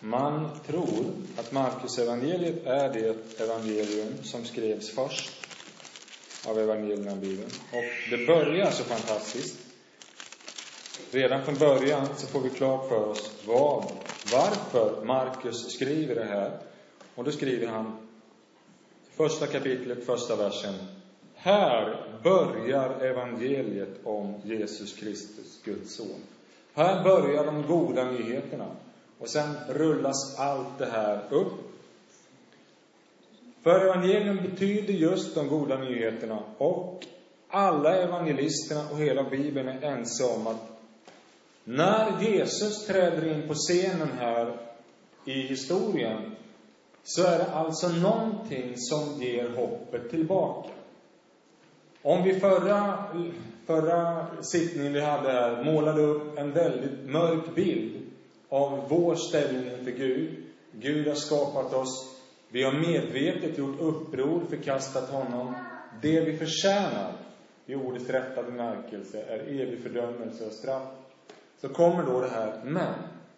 Man tror att Markus evangeliet är det evangelium som skrevs först av evangelierna i Bibeln. Och det börjar så fantastiskt. Redan från början så får vi klart för oss varför Markus skriver det här. Och då skriver han första kapitlet, första versen: här börjar evangeliet om Jesus Kristus, Guds son. Här börjar de goda nyheterna. Och sen rullas allt det här upp. För evangelium betyder just de goda nyheterna. Och alla evangelisterna och hela Bibeln är ense om att när Jesus träder in på scenen här i historien, så är det alltså någonting som ger hoppet tillbaka. Om vi förra sittningen vi hade här målade upp en väldigt mörk bild av vår ställning inför Gud. Gud har skapat oss. Vi har medvetet gjort uppror, förkastat honom. Det vi förtjänar i ordets rätta bemärkelse är evig fördömelse och straff. Så kommer då det här men.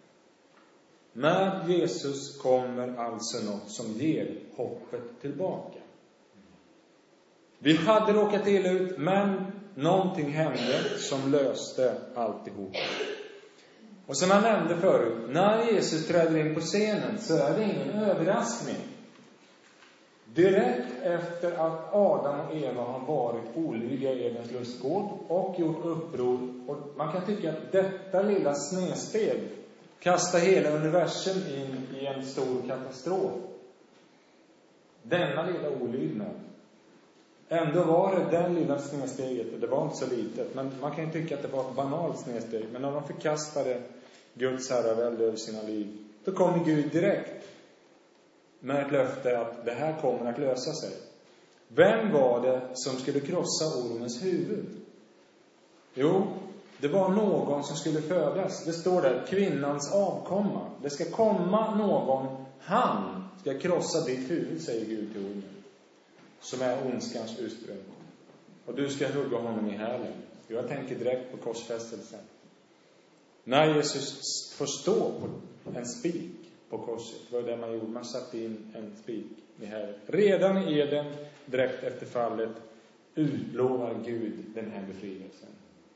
Med Jesus kommer alltså något som ger hoppet tillbaka. Vi hade råkat illa ut, men någonting hände som löste alltihop. Och som jag nämnde förut, när Jesus träder in på scenen så är det ingen överraskning. Direkt efter att Adam och Eva har varit olydiga i Edens lustgård och gjort uppror. Och man kan tycka att detta lilla snedsteg kastar hela universum in i en stor katastrof. Denna lilla olydnad. Ändå var det den lilla snedsteget, och det var inte så litet. Men man kan ju tycka att det var ett banalt snedsteg. Men när de förkastade Guds herravälde över sina liv, då kommer Gud direkt med ett löfte att det här kommer att lösa sig. Vem var det som skulle krossa ormens huvud? Jo, det var någon som skulle födas. Det står där, kvinnans avkomma. Det ska komma någon, han ska krossa ditt huvud, säger Gud till ormen, som är ondskans ursprung. Och du ska hugga honom i hälen. Jag tänker direkt på korsfästelsen. När Jesus får stå på en spik på korset, vad det man gjorde? Man satte in en spik i hälen. Redan i Eden, direkt efter fallet, utlovar Gud den här befrielsen.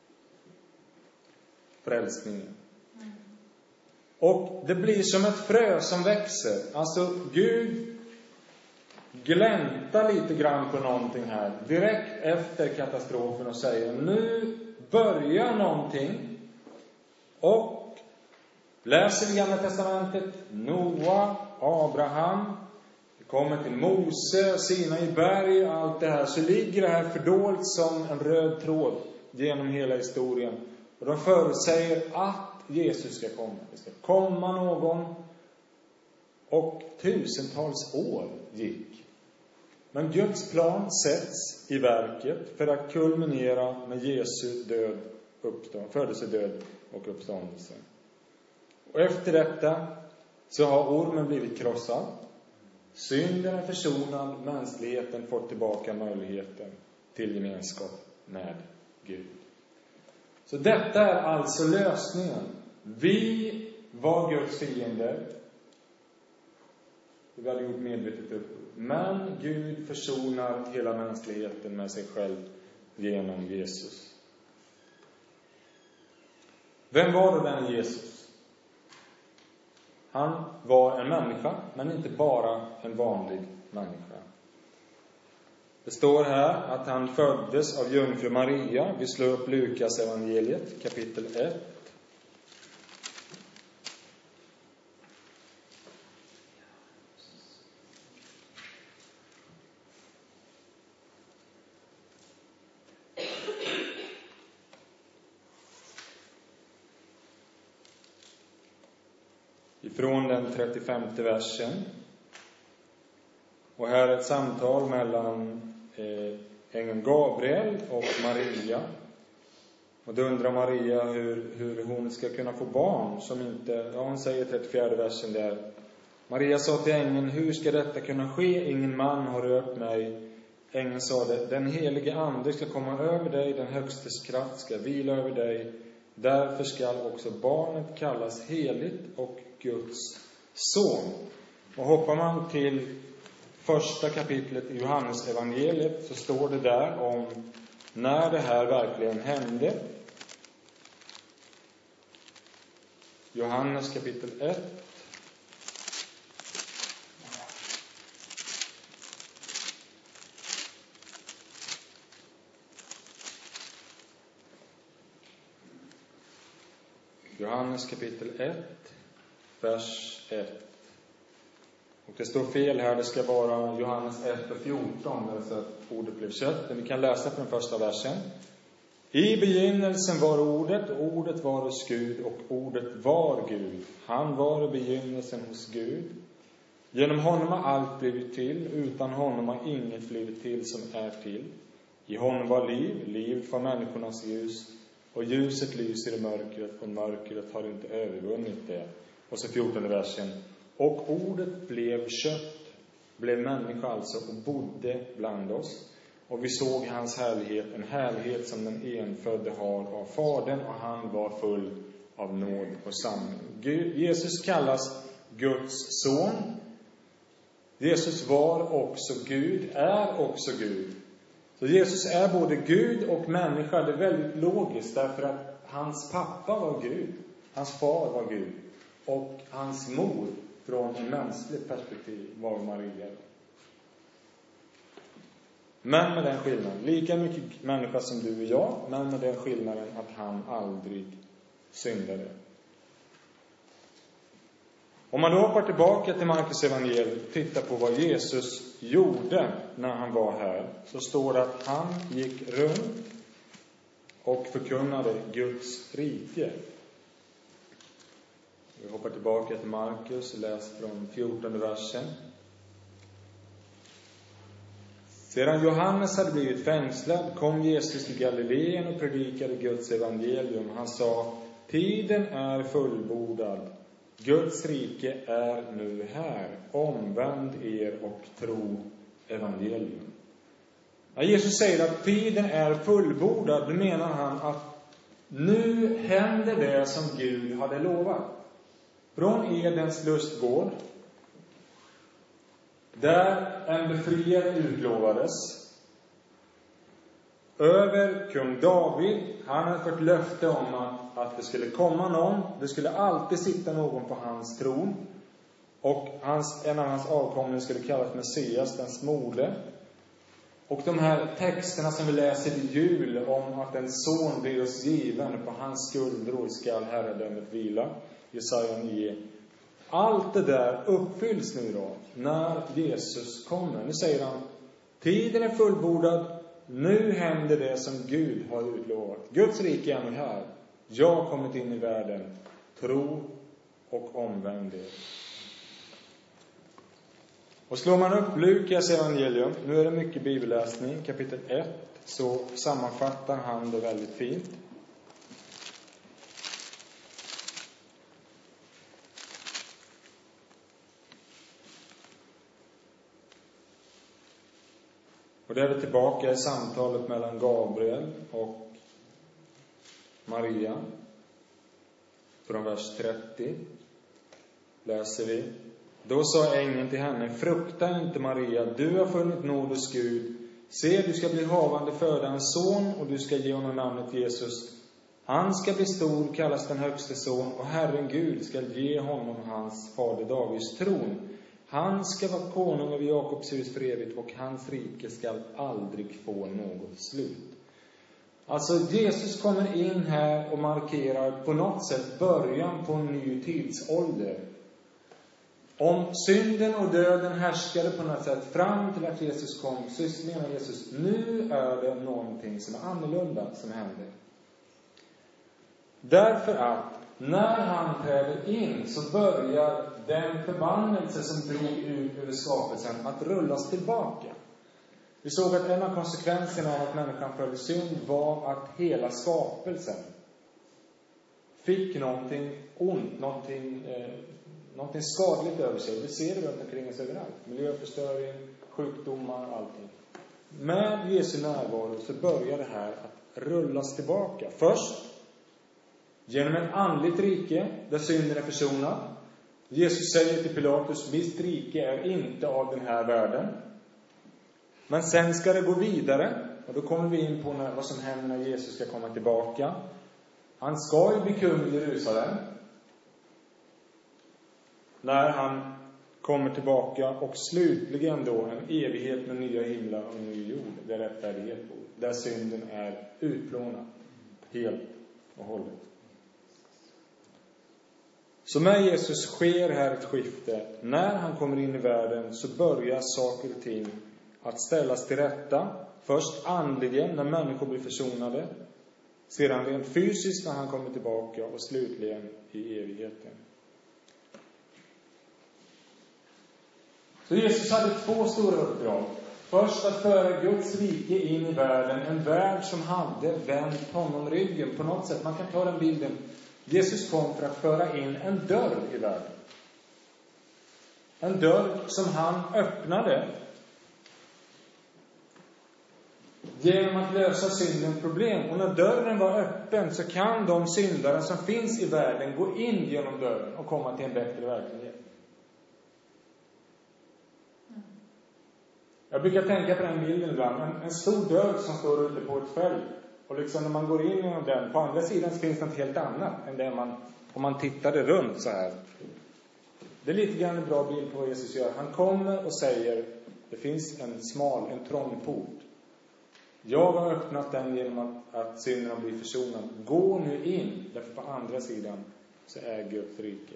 Frälsningen. Och det blir som ett frö som växer. Alltså Gud gläntar lite grann på någonting här direkt efter katastrofen och säger: nu börjar någonting. Och läser vi Gamla testamentet, Noa, Abraham, det kommer till Mose, Sinai berg, allt det här, så ligger det här fördolt som en röd tråd genom hela historien. Och de förutsäger att Jesus ska komma. Det ska komma någon. Och tusentals år gick. Men Guds plan sätts i verket för att kulminera med Jesu födelsedöd och uppståndelse. Och efter detta så har ormen blivit krossad. Synden är försonad. Mänskligheten får tillbaka möjligheten till gemenskap med Gud. Så detta är alltså lösningen. Vi var Guds fiender. Vi hade gjort medvetet uppror. Men Gud försonar hela mänskligheten med sig själv genom Jesus. Vem var då den Jesus? Han var en människa, men inte bara en vanlig människa. Det står här att han föddes av jungfru Maria. Vi slår upp Lukas evangeliet, kapitel 1. Ifrån den 35:e versen. Och här är ett samtal mellan ängeln Gabriel och Maria. Och då undrar Maria hur hon ska kunna få barn som inte... Ja, hon säger 34:e versen där. Maria sa till ängeln: hur ska detta kunna ske? Ingen man har rört mig. Ängeln sa det: den helige ande ska komma över dig, den högstes kraft ska vila över dig. Därför ska också barnet kallas heligt och Guds son. Och hoppar man till första kapitlet i Johannes evangeliet så står det där om när det här verkligen hände. Johannes kapitel 1. Johannes kapitel 1, vers 1. Och det står fel här, det ska vara Johannes 1 och 14, så att ordet blev kött. Men vi kan läsa från första versen. I begynnelsen var ordet, och ordet var hos Gud, och ordet var Gud. Han var i begynnelsen hos Gud. Genom honom har allt blivit till, utan honom har inget blivit till som är till. I honom var liv, livet var människornas ljus, och ljuset lyser i mörkret, och mörkret har inte övervunnit det. Och så 14 versen. Och ordet blev kött, blev människa alltså, och bodde bland oss. Och vi såg hans härlighet, en härlighet som den enfödde har av Fadern, och han var full av nåd och sanning. Jesus kallas Guds son. Jesus var också Gud, är också Gud. Så Jesus är både Gud och människa. Det är väldigt logiskt, därför att hans pappa var Gud, hans far var Gud, och hans mor från ett mänskligt perspektiv var Maria. Men med den skillnaden, lika mycket människa som du och jag, men med den skillnaden att han aldrig syndade. Om man då hoppar tillbaka till Markus evangeliet och tittar på vad Jesus gjorde när han var här, så står det att han gick runt och förkunnade Guds rike. Vi hoppar tillbaka till Markus och läser från 14 versen. Sedan Johannes hade blivit fängslad kom Jesus till Galileen och predikade Guds evangelium. Han sa: tiden är fullbordad. Guds rike är nu här. Omvänd er och tro evangelium. När Jesus säger att tiden är fullbordad, då menar han att nu händer det som Gud hade lovat. Från Edens lustgård, där en befriare utlovades, över kung David. Han hade fått löfte om att det skulle komma någon. Det skulle alltid sitta någon på hans tron. Och en av hans avkommor skulle kallas Messias, den smorde. Och de här texterna som vi läser i jul om att en son blir oss given, på hans skuldror skall herradömet vila. Jesaja 9. Allt det där uppfylls nu då, när Jesus kommer. Nu säger han, tiden är fullbordad. Nu händer det som Gud har utlovat. Guds rike är nu här. Jag har kommit in i världen. Tro och omvänd er. Och slår man upp Lukas evangelium, nu är det mycket bibelläsning, kapitel 1, så sammanfattar han det väldigt fint. Och det är tillbaka i samtalet mellan Gabriel och Maria. Från vers 30 läser vi. Då sa ängeln till henne: frukta inte, Maria, du har funnit nåd hos Gud. Se, du ska bli havande föda en son, och du ska ge honom namnet Jesus. Han ska bli stor, kallas den högste son, och Herren Gud ska ge honom hans fader Davids tron. Han ska vara konung över Jakobs hus för evigt, och hans rike ska aldrig få något slut. Alltså Jesus kommer in här och markerar på något sätt början på en ny tidsålder. Om synden och döden härskade på något sätt fram till att Jesus kom, så menar Jesus, nu är det någonting som är annorlunda som händer. Därför att när han träder in så börjar den förbannelse som drog ut över skapelsen att rullas tillbaka. Vi såg att en av konsekvenserna av att människan föll i synd var att hela skapelsen fick någonting ont, någonting skadligt över sig. Vi ser det runt omkring oss överallt. Miljöförstöring, sjukdomar, allting. Med Jesu närvaro så börjar det här att rullas tillbaka. Först genom ett andligt rike där synden är försonad. Jesus säger till Pilatus, mitt rike är inte av den här världen. Men sen ska det gå vidare. Och då kommer vi in på vad som händer när Jesus ska komma tillbaka. Han ska ju bli kung i Jerusalem. När han kommer tillbaka, och slutligen då en evighet med nya himlar och ny jord. Där rättfärdighet bor. Där synden är utplånad. Helt och hållet. Så med Jesus sker här ett skifte. När han kommer in i världen så börjar saker och ting att ställas till rätta. Först andligen när människor blir försonade. Sedan rent fysiskt när han kommer tillbaka. Och slutligen i evigheten. Så Jesus hade 2 stora uppdrag. Först att föra Guds rike in i världen. En värld som hade vänt honom ryggen. På något sätt, man kan ta den bilden. Jesus kom för att föra in en dörr i världen. En dörr som han öppnade. Genom att lösa syndens problem. Och när dörren var öppen så kan de syndare som finns i världen gå in genom dörren och komma till en bättre verklighet. Jag brukar tänka på den bilden ibland. En stor dörr som står ute på ett fält. Och liksom när man går in genom den, på andra sidan så finns det något helt annat än det om man tittade runt så här. Det är lite grann en bra bild på vad Jesus gör. Han kommer och säger, det finns en trång port. Jag har öppnat den genom att synderna blir försonade. Gå nu in, därför på andra sidan så är Guds rike.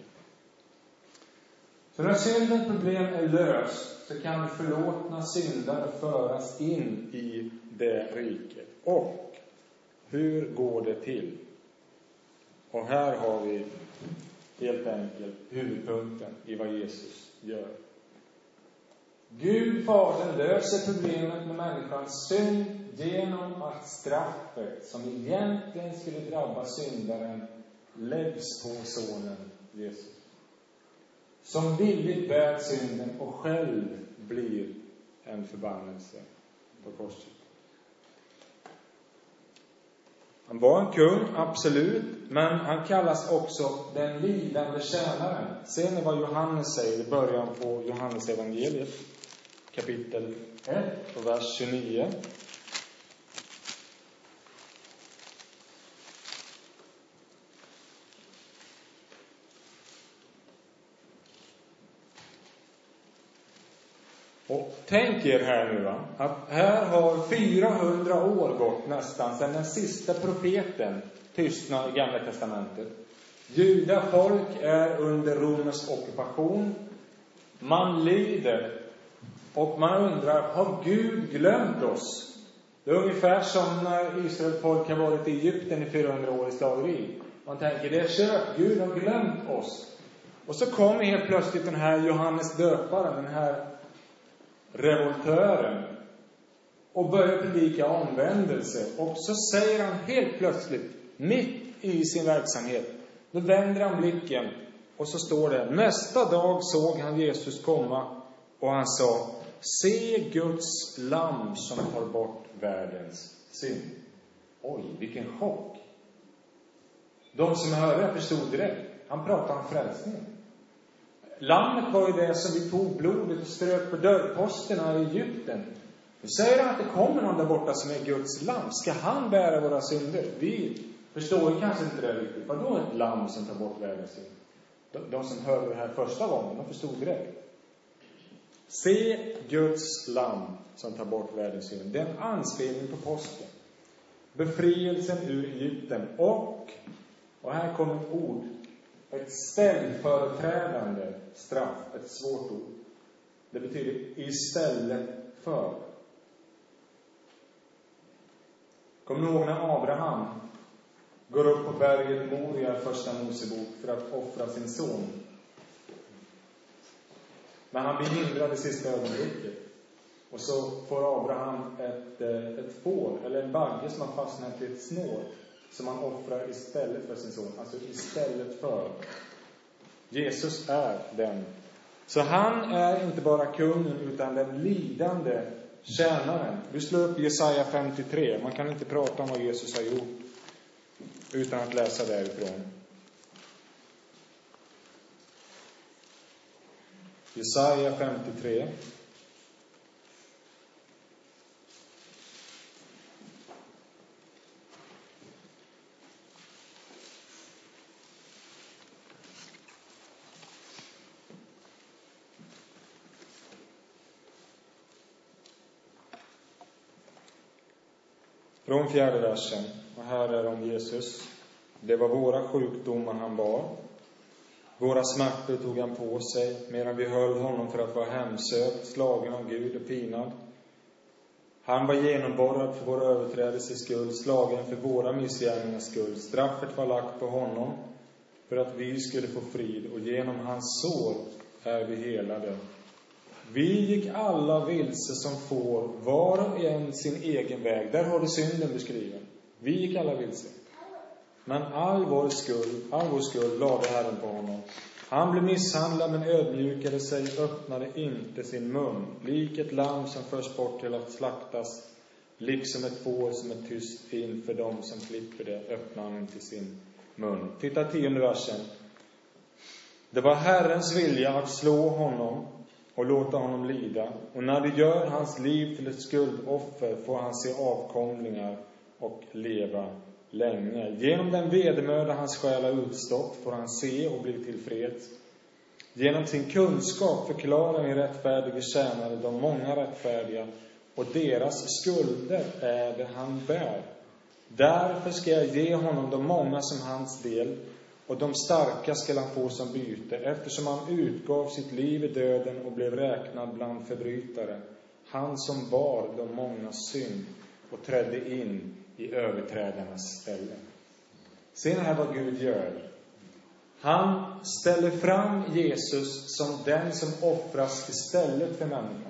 Så när syndens problem är löst så kan förlåtna syndare föras in i det riket. Och hur går det till? Och här har vi helt enkelt huvudpunkten i vad Jesus gör. Gud, Fadern, löser problemet med människans synd genom att straffet som egentligen skulle drabba syndaren läggs på sonen Jesus. Som villigt bär synden och själv blir en förbannelse på korset. Han var en kung, absolut. Men han kallas också den lidande tjänaren. Ser ni vad Johannes säger i början på Johannes evangeliet? Kapitel 1 och vers 29. Och tänk er här nu att här har 400 år gått nästan sedan den sista profeten tystnade i Gamla testamentet. Judafolk är under romersk ockupation. Man lider. Och man undrar, har Gud glömt oss? Det är ungefär som när Israels folk har varit i Egypten i 400 år i slaveri. Man tänker, det är kört, Gud har glömt oss. Och så kommer helt plötsligt den här Johannes döparen, den här revoltören, och börjar predika omvändelse. Och så säger han helt plötsligt, mitt i sin verksamhet, då vänder han blicken och så står det, nästa dag såg han Jesus komma och han sa, se Guds lamm som tar bort världens synd. Oj, vilken chock. De som hörde förstod direkt. Han pratade om frälsning. Lammet var ju det som vi tog blodet och strök på dörrposterna i Egypten. Nu säger han att det kommer någon där borta som är Guds lamm. Ska han bära våra synder? Vi förstår ju kanske inte det riktigt. Vadå ett lamm som tar bort världens synd? De som hörde det här första gången, de förstod direkt. Se Guds lamm som tar bort världens synd. Det är en anspelning på påsken. Befrielsen ur Egypten. Och här kommer ett ord. Ett ställföreträdande straff. Ett svårt ord. Det betyder istället för. Kom ni ihåg när Abraham går upp på berget Moria i första Mosebok för att offra sin son. Men han blir hindrad i sista ögonblicket. Och så får Abraham ett får eller en bagge som har fastnat i ett snår som han offrar istället för sin son. Alltså istället för. Jesus är den. Så han är inte bara kungen utan den lidande tjänaren. Vi slår upp Jesaja 53. Man kan inte prata om vad Jesus har gjort utan att läsa därifrån. Jesaja 53. Från 4:e versen. Och här är om Jesus. Det var våra sjukdomar han bar. Våra smärtor tog han på sig, medan vi höll honom för att vara hemsökt, slagen av Gud och pinad. Han var genomborrad för vår överträdelses skull, slagen för våra missgärningars skull. Straffet var lagt på honom för att vi skulle få frid, och genom hans sår är vi helade. Vi gick alla vilse som får, var och en sin egen väg. Där har du synden beskriven. Vi gick alla vilse. Men all vår skuld lade Herren på honom. Han blev misshandlad men ödmjukade sig, öppnade inte sin mun. Lik ett lamm som förs bort till att slaktas, liksom ett får som är tyst inför dem som klipper det, öppnar han inte sin mun. Titta 10:e versen. Det var Herrens vilja att slå honom och låta honom lida. Och när du gör hans liv till ett skuldoffer får han se avkomlingar och leva länge. Genom den vedermöda hans själ har utstått får han se och bli tillfreds. Genom sin kunskap förklarar en rättfärdige tjänare de många rättfärdiga, och deras skulder är det han bär. Därför ska jag ge honom de många som hans del, och de starka ska han få som byte, eftersom han utgav sitt liv i döden och blev räknad bland förbrytare. Han som bar de många synd och trädde in i överträdarnas ställe. Sen här vad Gud gör. Han ställer fram Jesus som den som offras istället för människan.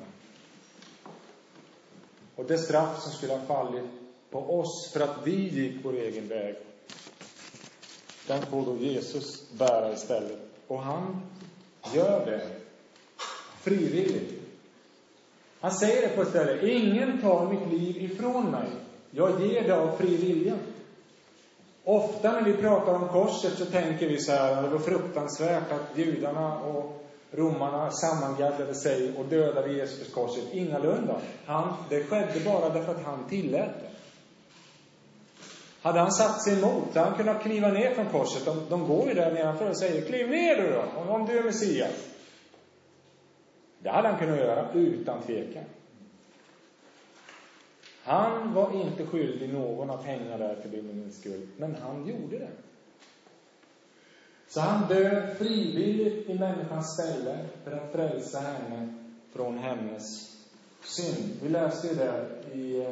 Och det straff som skulle ha fallit på oss för att vi gick vår egen väg, den får då Jesus bära istället. Och han gör det frivilligt. Han säger det på ett ställe: ingen tar mitt liv ifrån mig. Jag ger det av fri vilja. Ofta när vi pratar om korset så tänker vi så här: det var fruktansvärt att judarna och romarna sammangaddade sig och dödade Jesus på korset. Ingalunda. Det skedde bara därför att han tillät det. Hade han satt sig emot, så han kunnat kliva ner från korset. De går ju där nedanför och säger: kliv ner du då, om du är Messias. Det hade han kunnat göra utan tvekan. Han var inte skyldig någon att hänga där till min skuld, men han gjorde det. Så han död frivilligt i människans ställe för att frälsa henne från hennes synd. Vi läste ju där i...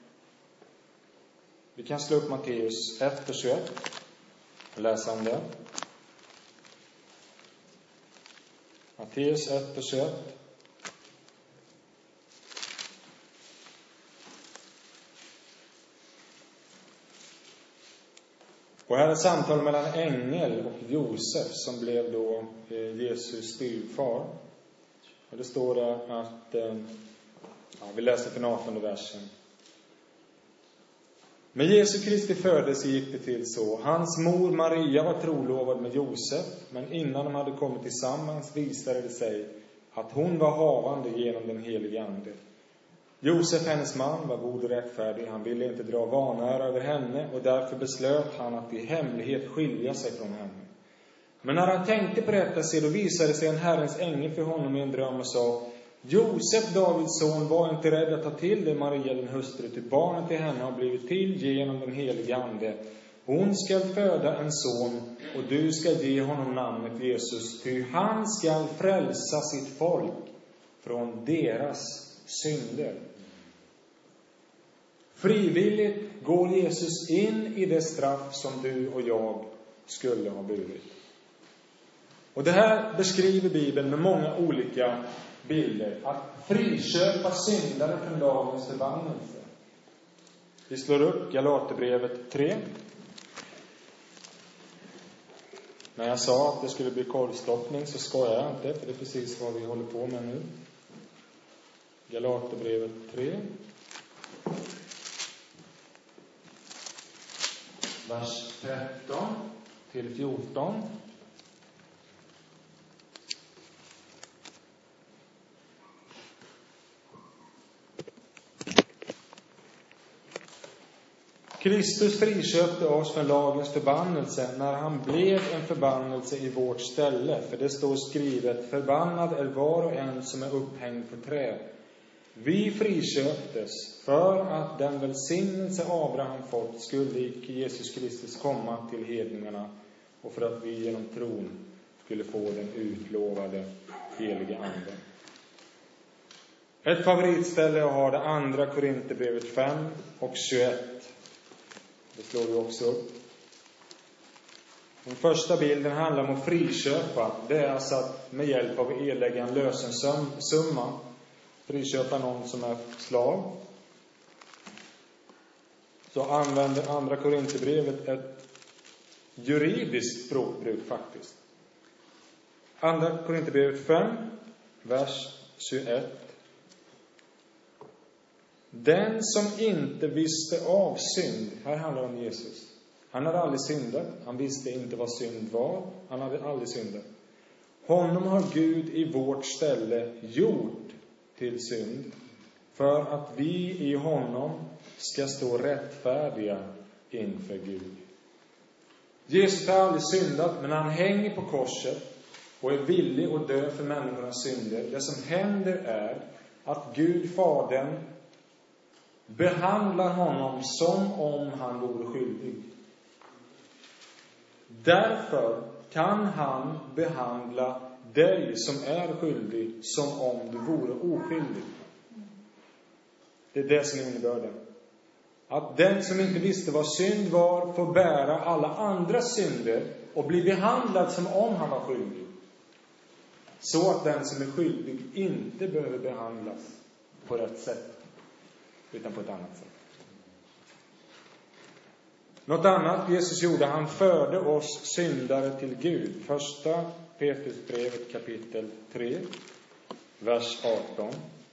Vi kan slå upp Matteus 1:21 och läsa om det. Matteus 1:21. Och här är ett samtal mellan ängel och Josef som blev då Jesus styvfar. Och det står där att, vi läser från 18:e versen. Med Jesu Kristi födelse gick det till så. Hans mor Maria var trolovad med Josef, men innan de hade kommit tillsammans visade det sig att hon var havande genom den helige ande. Josef, hennes man, var god och rättfärdig. Han ville inte dra vanära över henne, och därför beslöt han att i hemlighet skilja sig från henne. Men när han tänkte på detta, då visade sig en Herrens ängel för honom i en dröm och sa: Josef, Davids son, var inte rädd att ta till dig Maria, din hustru, till barnet till henne har blivit till genom den helige ande. Hon ska föda en son, och du ska ge honom namnet Jesus, ty han ska frälsa sitt folk från deras synder. Frivilligt går Jesus in i det straff som du och jag skulle ha burit. Och det här beskriver Bibeln med många olika bilder. Att friköpa syndare från dagens förbannelse. Vi slår upp Galaterbrevet 3. När jag sa att det skulle bli korvstoppning så skojar jag inte, för det är precis vad vi håller på med nu. Galaterbrevet 3. Vers 13 till 14. Kristus friköpte oss från lagens förbannelse när han blev en förbannelse i vårt ställe. För det står skrivet: förbannad är var och en som är upphängd på träd. Vi friköptes för att den välsignelse Abraham fått skulle i Jesus Kristus komma till hedningarna, och för att vi genom tron skulle få den utlovade helige ande. Ett favoritställe jag har, det andra Korinthierbrevet 5 och 21. Det slår vi också upp. Den första bilden handlar om att friköpa. Det är alltså att med hjälp av erlägga en lösensumma friköpa någon som är slav. Så använder andra Korinthierbrevet ett juridiskt språkbruk faktiskt. Andra Korinthierbrevet 5, vers 21. Den som inte visste av synd, här handlar det om Jesus. Han hade aldrig syndat, han visste inte vad synd var, han hade aldrig syndat. Honom har Gud i vårt ställe gjort till synd, för att vi i honom ska stå rättfärdiga inför Gud. Jesus har aldrig syndat, men han hänger på korset och är villig att dö för människornas synder. Det som händer är att Gud, Fadern, behandlar honom som om han vore skyldig. Därför kan han behandla dig som är skyldig som om du vore oskyldig. Det är det som är innebörden. Att den som inte visste vad synd var får bära alla andra synder och bli behandlad som om han var skyldig. Så att den som är skyldig inte behöver behandlas på rätt sätt, utan på ett annat sätt. Något annat Jesus gjorde, han förde oss syndare till Gud. Första Petrusbrevet kapitel 3, vers 18.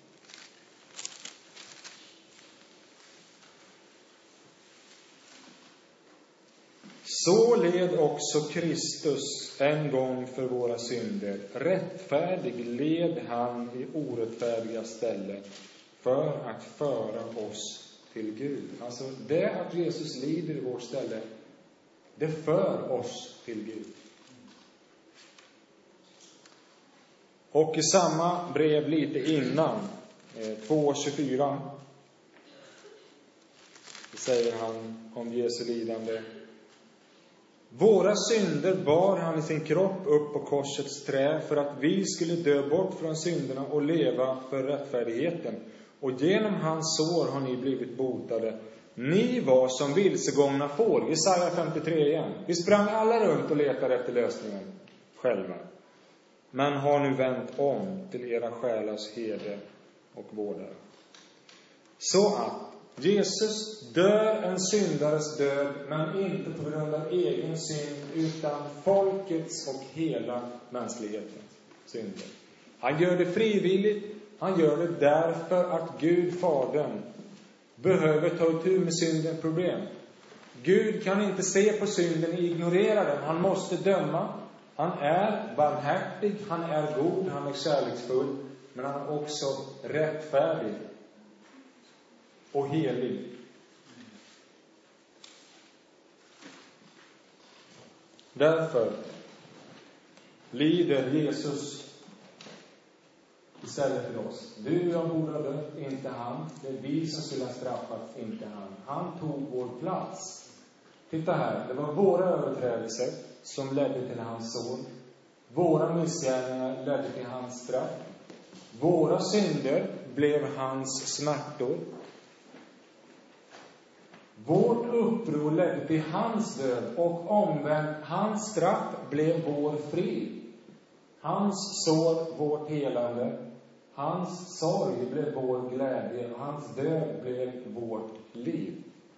Så led också Kristus en gång för våra synder. Rättfärdig led han i orättfärdiga ställe för att föra oss till Gud. Alltså det att Jesus lider i vårt ställe, det för oss till Gud. Och i samma brev lite innan, 2:24, säger han om Jesu lidande: våra synder bar han i sin kropp upp på korsets trä för att vi skulle dö bort från synderna och leva för rättfärdigheten. Och genom hans sår har ni blivit botade. Ni var som vilsegångna får. Jesaja 53 igen. Vi sprang alla runt och letade efter lösningen själva. Men har nu vänt om till era själars herde och vårdare. Så att Jesus dör en syndares död, men inte på grund av egen synd, utan folkets och hela mänsklighetens synder. Han gör det frivilligt. Han gör det därför att Gud, Fadern, behöver ta itu med synden problem. Gud kan inte se på synden och ignorera den. Han måste döma. Han är barmhärtig, han är god, han är kärleksfull. Men han är också rättfärdig och helig. Därför lider Jesus istället för oss. Du och jag borde ha dött, inte han. Det är vi som skulle ha straffats, inte han. Han tog vår plats. Titta här, det var våra överträdelser som ledde till hans son. Våra missgärningar ledde till hans straff. Våra synder blev hans smärtor. Vårt uppror ledde till hans död, och omvänt hans straff blev vår frid. Hans sår vårt helande. Hans sorg blev vår glädje, och hans död blev vårt liv.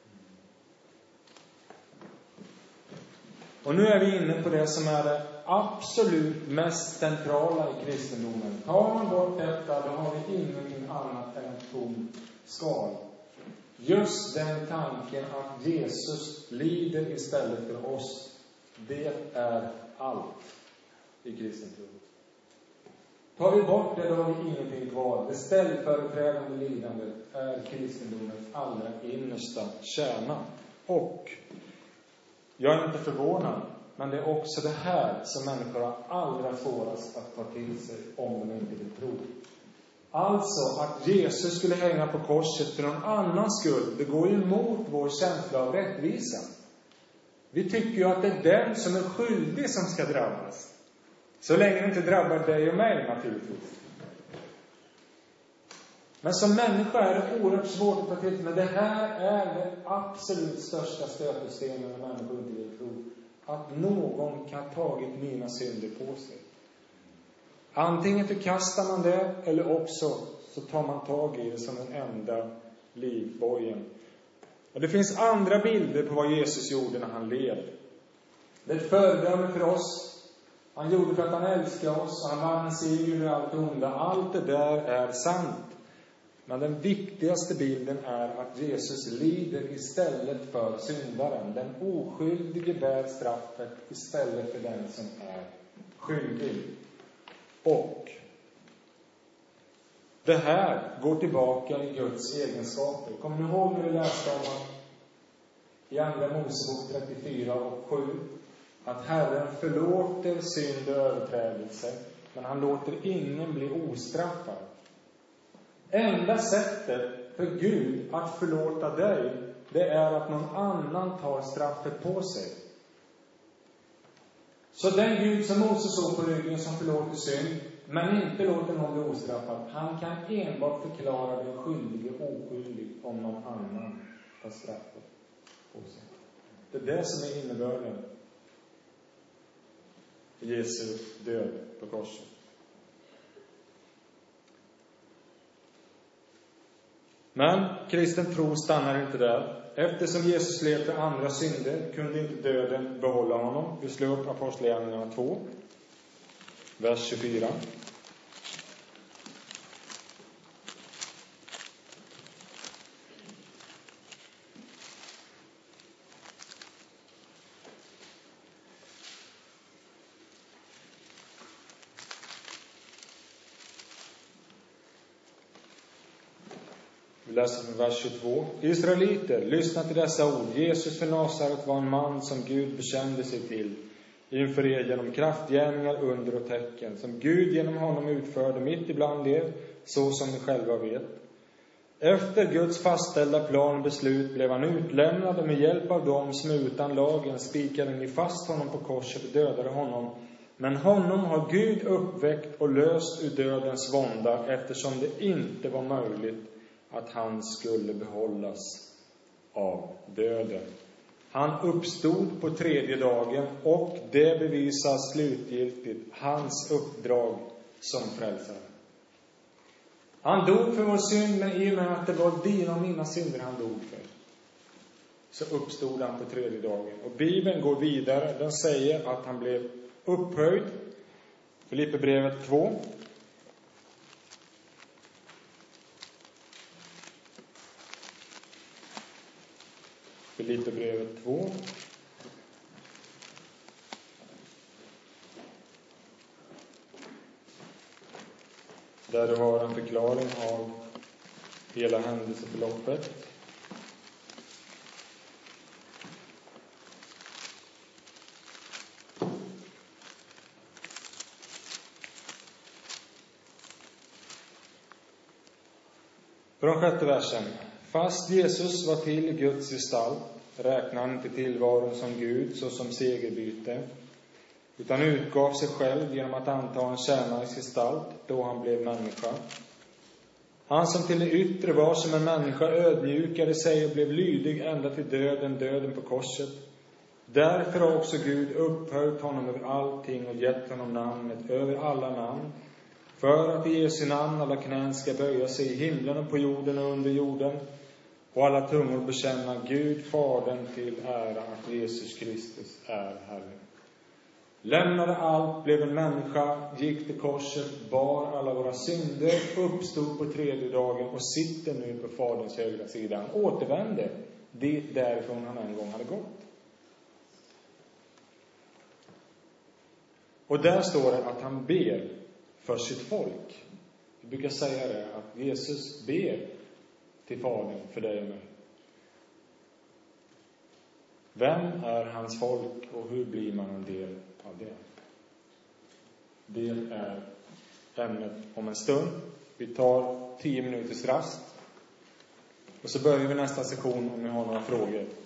Och nu är vi inne på det som är det absolut mest centrala i kristendomen. Tar man bort detta, då har vi ingenting annat än ett tomt skal. Just den tanken att Jesus lider istället för oss, det är allt i kristendom. Tar vi bort det, då har vi ingenting kvar. Det ställföreträdande lidandet är kristendomens allra innersta kärna. Och jag är inte förvånad, men det är också det här som människor har allra svårast att ta till sig om de inte vill tro. Alltså att Jesus skulle hänga på korset för någon annans skull, det går ju emot vår känsla av rättvisa. Vi tycker ju att det är den som är skyldig som ska drabbas. Så länge det inte drabbar dig och mig naturligtvis. Men som människa är det oerhört svårt att ta till sig. Men det här är det absolut största stötestenen när människor inte vill tro. Att någon kan ha tagit mina synder på sig. Antingen förkastar man det, eller också så tar man tag i det som den enda livbojen. Och det finns andra bilder på vad Jesus gjorde när han levde. Det är ett föredöme för oss. Han gjorde för att han älskar oss. Han vann en seger över allt onda. Allt det där är sant. Men den viktigaste bilden är att Jesus lider istället för syndaren. Den oskyldige bär straffet istället för den som är skyldig. Och det här går tillbaka i Guds egenskaper. Kommer ni ihåg när vi läste om i Andra Mosebok 34 och 7 att Herren förlåter synd och överträdelse, men han låter ingen bli ostraffad. Enda sättet för Gud att förlåta dig, det är att någon annan tar straffet på sig. Så den Gud som Moses såg på ryggen som förlåter synd, men inte låter någon bli ostraffad, han kan enbart förklara den skyldige oskyldig om någon annan tar straffet på sig. Det är det som är innebörden i Jesu död på korset. Men kristen tro stannar inte där. Eftersom Jesus led för andra synder kunde inte döden behålla honom. Vi slår upp Apostlagärningarna 2, vers 24. Vi läser från vers 22. Israeliter, lyssna till dessa ord. Jesus för Nasaret var en man som Gud bekände sig till inför er genom kraftgärningar, under och tecken, som Gud genom honom utförde mitt ibland er, så som ni själva vet. Efter Guds fastställda plan och beslut blev han utlämnad, och med hjälp av dem som utan lagen spikade ni fast honom på korset och dödade honom. Men honom har Gud uppväckt och löst ur dödens vånda, eftersom det inte var möjligt att han skulle behållas av döden. Han uppstod på tredje dagen, och det bevisar slutgiltigt hans uppdrag som frälsare. Han dog för vår synd, men i och med att det var dina och mina synder han dog för, så uppstod han på tredje dagen. Och Bibeln går vidare. Den säger att han blev upphöjd. Filipperbrevet 2. Filipperbrevet 2. Där du har en förklaring av hela händelseförloppet. Från 6:e versen. Fast Jesus var till i Guds gestalt, räknade han inte tillvaron som Gud såsom segerbyte, utan utgav sig själv genom att anta en tjänares gestalt då han blev människa. Han som till det yttre var som en människa ödmjukade sig och blev lydig ända till döden på korset. Därför har också Gud upphöjt honom över allting och gett honom namnet över alla namn, för att i Jesu namn alla knän ska böja sig i himlen och på jorden och under jorden, och alla tungor bekänna Gud Fadern till ära att Jesus Kristus är Herre. Lämnade allt, blev en människa, gick till korset, bar alla våra synder, uppstod på tredje dagen och sitter nu på Faderns högra sida. Han återvände dit därifrån han en gång hade gått. Och där står det att han ber för sitt folk. Vi brukar säga det, att Jesus ber till Fadern för dig och mig. Vem är hans folk och hur blir man en del av det? Det är ämnet om en stund. Vi tar 10 minuters rast. Och så börjar vi nästa sektion om ni har några frågor.